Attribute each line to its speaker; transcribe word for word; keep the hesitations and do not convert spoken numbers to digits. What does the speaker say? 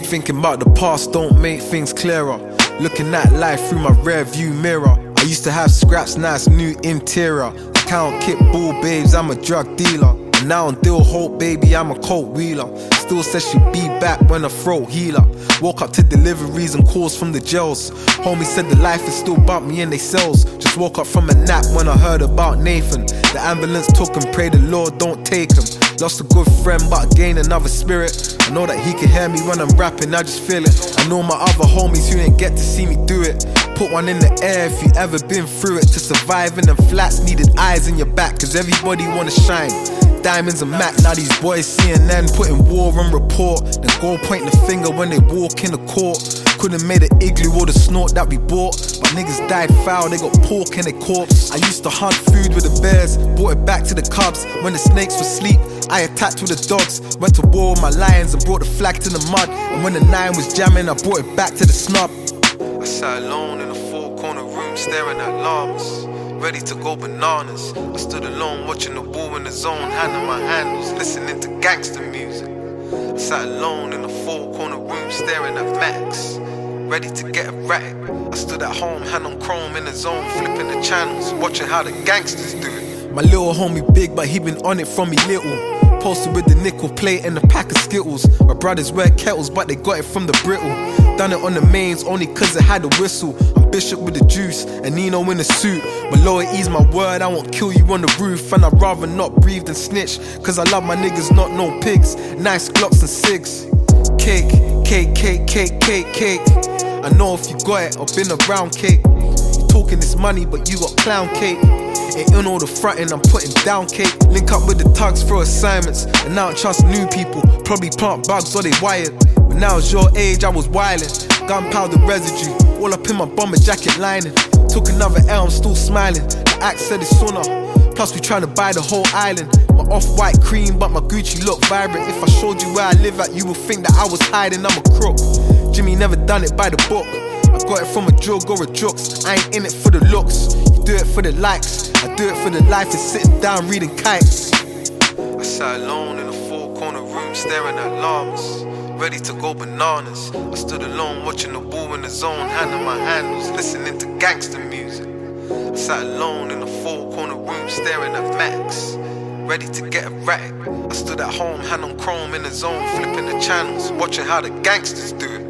Speaker 1: Thinking about the past don't make things clearer. Looking at life through my rear view mirror. I used to have scraps, nice new interior. I count kit ball babes, I'm a drug dealer. And now I'm Dill Hope, baby, I'm a coat wheeler. Still says she be back when I throat healer. Woke up to deliveries and calls from the jails. Homie said the life is still bump me in they cells. Just woke up from a nap when I heard about Nathan. The ambulance took him, pray the Lord don't take him. Lost a good friend but I gained another spirit. I know that he can hear me when I'm rapping, I just feel it. I know my other homies who didn't get to see me do it. Put one in the air if you ever been through it. To survive in them flats needed eyes in your back, cause everybody wanna shine. Diamonds and Mac, now these boys C N N putting war on report. Then go pointing the finger when they walk in the court. Couldn't made an igloo or the snort that we bought, but niggas died foul, they got pork in their corpse. I used to hunt food with the bears, brought it back to the cubs. When the snakes were asleep, I attacked with the dogs. Went to war with my lions and brought the flag to the mud. And when the nine was jamming, I brought it back to the snub. I sat alone in a four corner room staring at llamas, ready to go bananas. I stood alone watching the ball in the zone, handing my handles, listening to gangster music. I sat alone in a four corner room staring at Max, ready to get erratic. I stood at home, hand on chrome in the zone, flipping the channels, watching how the gangsters do it. My little homie big, but he been on it from me little. Posted with the nickel plate and a pack of Skittles. My brothers wear kettles, but they got it from the brittle. Done it on the mains only cause it had a whistle. I'm Bishop with the juice and Nino in the suit. But loyalty's my word, I won't kill you on the roof. And I'd rather not breathe than snitch, cause I love my niggas, not no pigs. Nice Glocks and cigs. Cake, cake, cake, cake, cake, cake. I know if you got it or been around cake. You talking this money but you got clown cake. Ain't in all the frontin', I'm putting down cake. Link up with the tugs for assignments, and now I trust new people. Probably plant bugs or they wired. But now it's your age, I was wildin'. Gunpowder residue, all up in my bomber jacket lining. Took another L, I'm still smiling. The axe said it's sooner. Plus we tryna buy the whole island. My off-white cream, but my Gucci look vibrant. If I showed you where I live at, you would think that I was hiding, I'm a crook. Jimmy never done it by the book. I got it from a drug or a jokes. I ain't in it for the looks. You do it for the likes, I do it for the life of sitting down reading kites. I sat alone in a four-corner room staring at llamas, ready to go bananas. I stood alone watching the ball in the zone, handing my handles, listening to gangster music. I sat alone in a four-corner room staring at Max, ready to get erratic. I stood at home, hand on chrome in the zone, flipping the channels, watching how the gangsters do it.